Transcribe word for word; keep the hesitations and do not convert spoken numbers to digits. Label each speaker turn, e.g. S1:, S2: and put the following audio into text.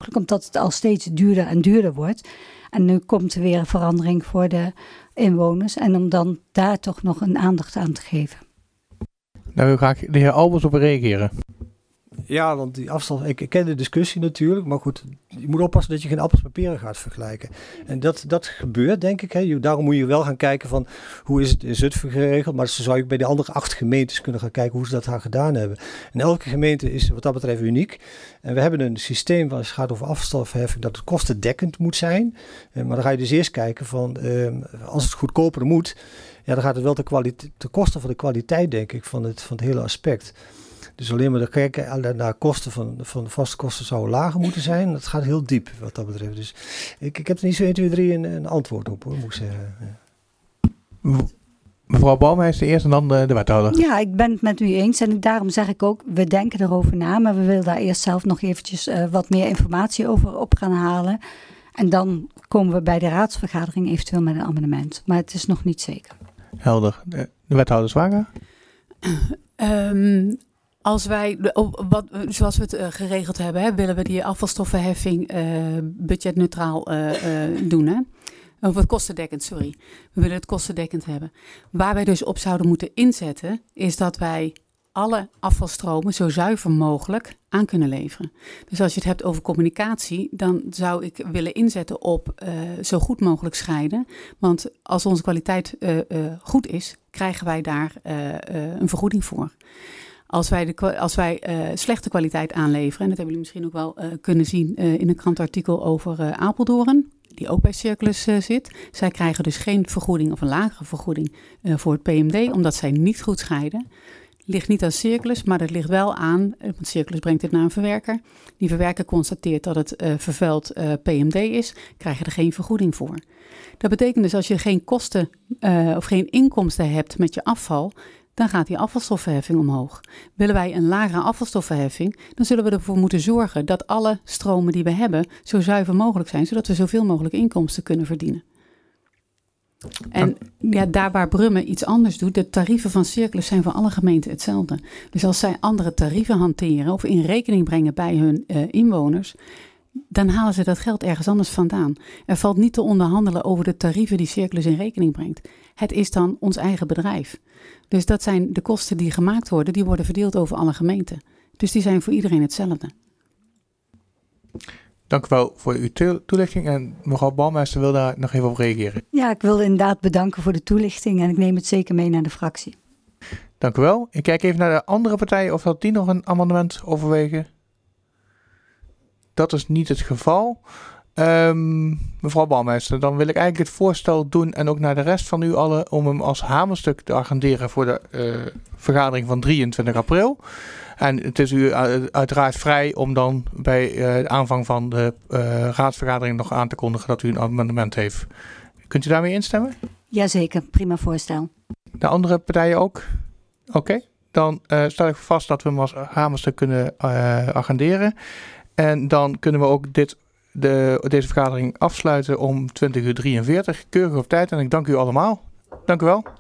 S1: mogelijk, omdat het al steeds duurder en duurder wordt. En nu komt er weer een verandering voor de inwoners en om dan daar toch nog een aandacht aan te geven.
S2: Daar wil ik graag de heer Albers op reageren.
S3: Ja, want die afstand, ik, ik ken de discussie natuurlijk, maar goed, je moet oppassen dat je geen appels met peren gaat vergelijken. En dat, dat gebeurt, denk ik. Hè. Daarom moet je wel gaan kijken van hoe is het in Zutphen geregeld, maar zo zou je bij de andere acht gemeentes kunnen gaan kijken hoe ze dat gaan gedaan hebben. En elke gemeente is wat dat betreft uniek. En we hebben een systeem als het gaat over afvalstofheffing dat het kostendekkend moet zijn. Uh, maar dan ga je dus eerst kijken van uh, als het goedkoper moet, ja, dan gaat het wel ten, kwalite- ten koste van de kwaliteit, denk ik, van het, van het hele aspect. Dus alleen maar kijken naar kosten van, van de vaste kosten zouden lager moeten zijn. Dat gaat heel diep wat dat betreft. Dus ik, ik heb er niet zo één, twee, drie een, een antwoord op, hoor, moet ik zeggen. Ja.
S2: Mevrouw Bouwmeester eerst en dan de, de wethouder.
S1: Ja, ik ben het met u eens en daarom zeg ik ook, we denken erover na, maar we willen daar eerst zelf nog eventjes uh, wat meer informatie over op gaan halen. En dan komen we bij de raadsvergadering eventueel met een amendement. Maar het is nog niet zeker.
S2: Helder. De, de wethouder Zwager?
S4: Um, Als wij, wat, zoals we het uh, geregeld hebben, hè, willen we die afvalstoffenheffing uh, budgetneutraal uh, uh, doen. Hè? Of het kostendekkend, sorry. We willen het kostendekkend hebben. Waar wij dus op zouden moeten inzetten, is dat wij alle afvalstromen zo zuiver mogelijk aan kunnen leveren. Dus als je het hebt over communicatie, dan zou ik willen inzetten op uh, zo goed mogelijk scheiden. Want als onze kwaliteit uh, uh, goed is, krijgen wij daar uh, uh, een vergoeding voor. Als wij, de, als wij uh, slechte kwaliteit aanleveren, en dat hebben jullie misschien ook wel uh, kunnen zien uh, in een krantartikel over uh, Apeldoorn, die ook bij Circulus uh, zit. Zij krijgen dus geen vergoeding of een lagere vergoeding uh, voor het P M D, omdat zij niet goed scheiden. Ligt niet aan Circulus, maar dat ligt wel aan, want Circulus brengt dit naar een verwerker. Die verwerker constateert dat het uh, vervuild uh, P M D is, krijg je er geen vergoeding voor. Dat betekent dus als je geen kosten uh, of geen inkomsten hebt met je afval, dan gaat die afvalstoffenheffing omhoog. Willen wij een lagere afvalstoffenheffing, dan zullen we ervoor moeten zorgen dat alle stromen die we hebben zo zuiver mogelijk zijn, zodat we zoveel mogelijk inkomsten kunnen verdienen. En ja, daar waar Brummen iets anders doet, de tarieven van Circulus zijn voor alle gemeenten hetzelfde. Dus als zij andere tarieven hanteren of in rekening brengen bij hun uh, inwoners, dan halen ze dat geld ergens anders vandaan. Er valt niet te onderhandelen over de tarieven die Circulus in rekening brengt. Het is dan ons eigen bedrijf. Dus dat zijn de kosten die gemaakt worden, die worden verdeeld over alle gemeenten. Dus die zijn voor iedereen hetzelfde.
S2: Dank u wel voor uw to- toelichting. En mevrouw Bouwmeester wil daar nog even op reageren.
S1: Ja, ik wil inderdaad bedanken voor de toelichting en ik neem het zeker mee naar de fractie.
S2: Dank u wel. Ik kijk even naar de andere partijen of dat die nog een amendement overwegen. Dat is niet het geval. Um, mevrouw Bouwmeester, dan wil ik eigenlijk het voorstel doen en ook naar de rest van u allen om hem als hamerstuk te agenderen voor de uh, vergadering van drieëntwintig april. En het is u uh, uiteraard vrij om dan bij uh, de aanvang van de uh, raadsvergadering nog aan te kondigen dat u een amendement heeft. Kunt u daarmee instemmen?
S1: Jazeker, prima voorstel.
S2: De andere partijen ook? Oké, okay. Dan uh, stel ik vast dat we hem als hamerstuk kunnen uh, agenderen. En dan kunnen we ook dit, de, deze vergadering afsluiten om twintig uur drieënveertig. Keurig op tijd en ik dank u allemaal. Dank u wel.